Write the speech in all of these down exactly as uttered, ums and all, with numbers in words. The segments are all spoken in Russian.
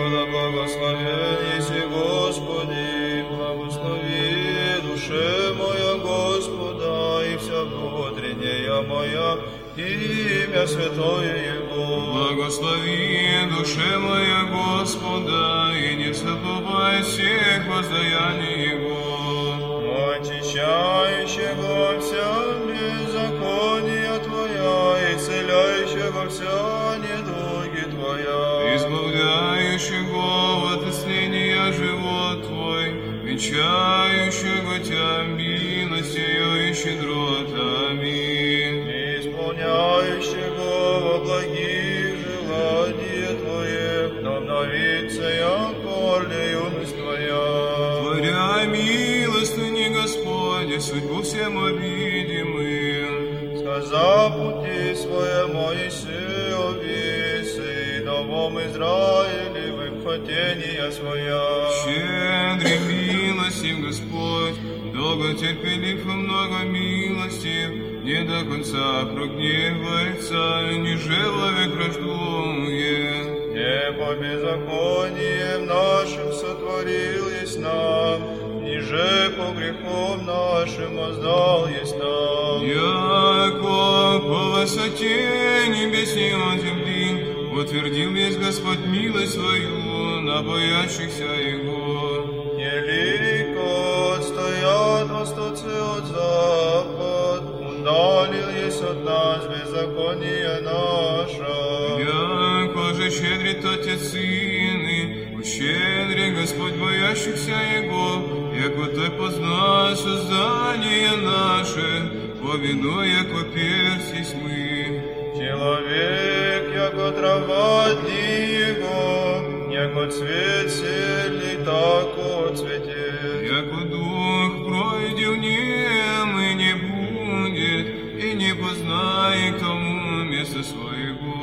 Господа, благословен еси Господи, благослови душе моя Господа, и вся внутренняя моя, имя святое Его. Благослови душе моя Господа, и не забывай всех воздаяний Его. Очищающего вся беззакония Твоя, и исцеляющего вся недуги Твоя, избавляющего от исцеления живот Твой, венчающего Тебя милостью и щедротами, исполняющего во благих желания Твоих, но обновится яко юность Твоя. Творя милостыни Господи, судьбу всем обидимым, сказа пути свои Моисею весы, и домом Израилевым хотения своя. щедрый милостив Господь, долго терпелив и много милостив, не до конца прогневается, не человек рождует. Не по беззакониям нашим сотворил есть нам, ниже по грехом нашим воздал есть нам. Яко по высоте небесней от земли, утвердил есть Господь милость свою на боящихся Его. Велико отстоят востоцы от запад, удалил есть от нас беззаконие наше. Яко же щедрит Отец Сыны, ущедри Господь боящихся Его, яко Той позна создание наше, повинуя яко перст есть мы. Человек, яко трава дни его, яко цвет сельный, тако цветет. Яко дух пройдет в нем и не будет, и не познает тому место своего.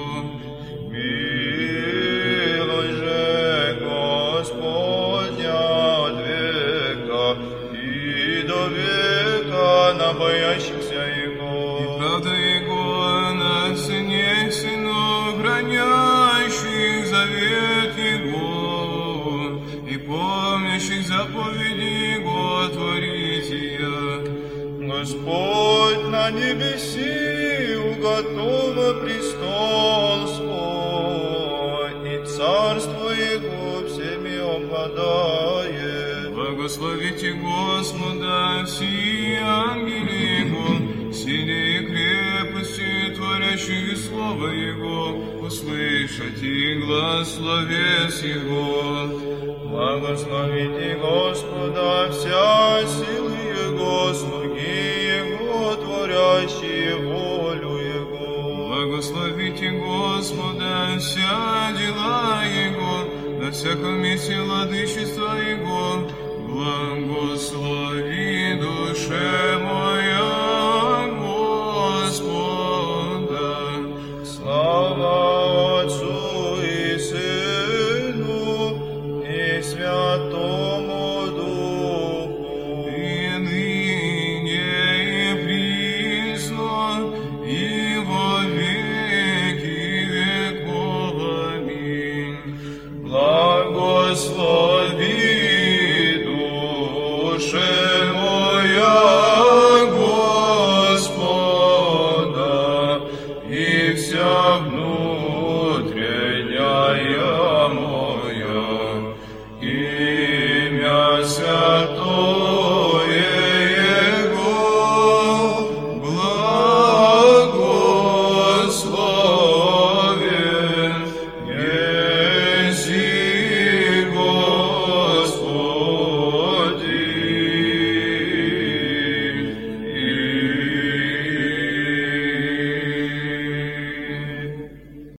Милость же Господня от века и до века на боящихся Его. Правда Его на сыне сынов, хранящих завет Его, и помнящих заповеди Его творить ее. Господь на небеси уготова престол свой, и царство Его всеми обладает. Благословите Господа все ангели Его, силе и крепости, творящие слово Его, услышать и глас словес Его. Благословите Господа вся силы Его, слуги Его, творящие волю Его. Благословите Господа вся дела Его, на всяком месте владычества Его, благословите.